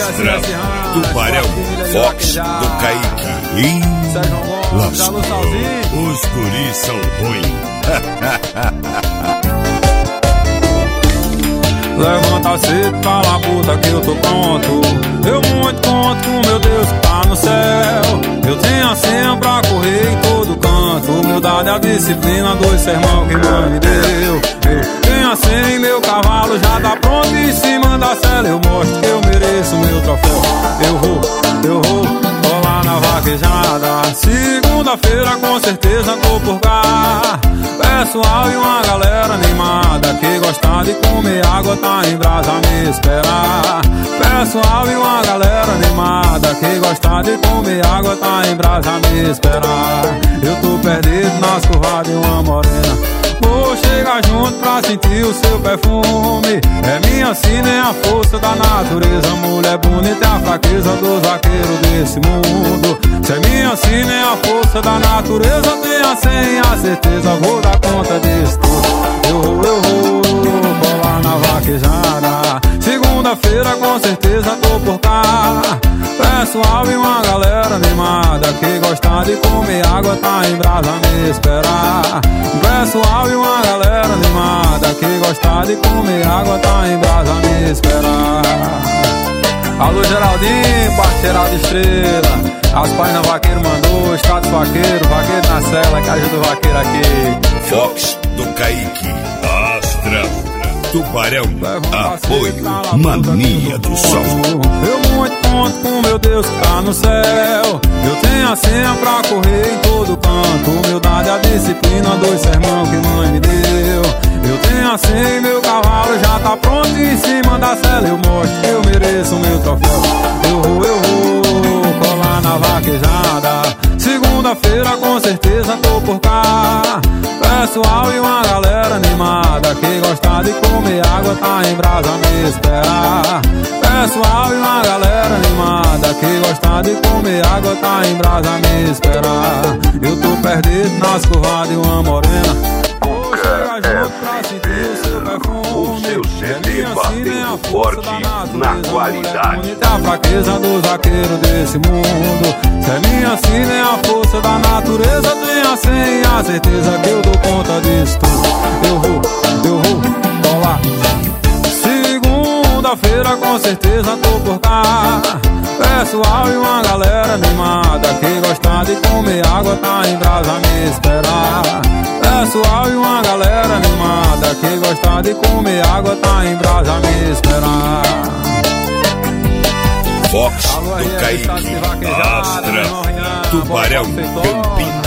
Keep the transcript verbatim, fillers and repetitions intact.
Astra, Tubarão, Fox do Kaique. Ih, lascou, os guris são ruins. Levanta cedo, cala a puta que eu tô pronto. Eu muito conto com meu Deus que tá no céu. Eu tenho a senha pra correr em todo canto. Humildade, a disciplina, dois sermão que mãe me deu. Eu tenho a senha e meu cavalo já tá pronto em cima da cela. Eu mostro que eu mereço meu troféu. Eu vou, eu vou, tô lá na vaquejada. Segunda-feira com certeza tô por cá. Pessoal e uma galera animada que gosta de comer água tá em brasa a me esperar. Pessoal e uma galera animada que gosta de comer água tá em brasa a me esperar. Eu tô perdido nas curvas de uma morena. Vou chegar junto pra sentir o seu perfume. É minha sina, é a força da natureza. Mulher bonita é a fraqueza dos vaqueiros desse mundo. Se é minha sina, é a força da natureza. Tenha sem a certeza, vou dar conta disso tudo. Eu vou, eu vou, colar na vaquejada. Segunda-feira com certeza tô por cá. Pessoal e uma galera animada que gosta de comer água tá em brasa a me esperar. Pessoal e uma galera animada que gosta de comer água tá em brasa a me esperar. Alô Geraldinho, parceirado de estrela. As páginas vaqueiro mandou, status vaqueiro, vaqueiro na cela que ajuda o vaqueiro aqui. Fox do Kaique, Astra, Tubarão, apoio, mania do som. Eu muito conto com meu Deus que tá no céu. Eu tenho a senha pra correr em todo canto. Humildade, a disciplina, dois sermão que mãe me deu. Eu tenho a senha e meu cavalo já tá pronto em cima da cela. Eu mostro que eu mereço meu troféu. Eu vou, eu vou, colar na vaquejada. Segunda-feira com certeza tô por cá. Pessoal e uma galera animada que gosta de comer água tá em brasa a me esperar. Pessoal e uma galera animada que gosta de comer água tá em brasa a me esperar. Eu tô perdido nas curvas de uma morena. O seu C D batendo forte na qualidade. A fraqueza dos vaqueiros desse mundo. Se é minha sina, é a força da natureza. Tenha sem a certeza que eu dou conta disso tudo. Eu vou, eu vou, colar. Segunda-feira com certeza tô por cá. Pessoal e uma galera animada que gosta de comer água tá em brasa a me esperar. Pessoal e uma galera animada que gosta de comer água tá em brasa a me esperar. Fox do Kaique, Astra, Tubarão, Campinas.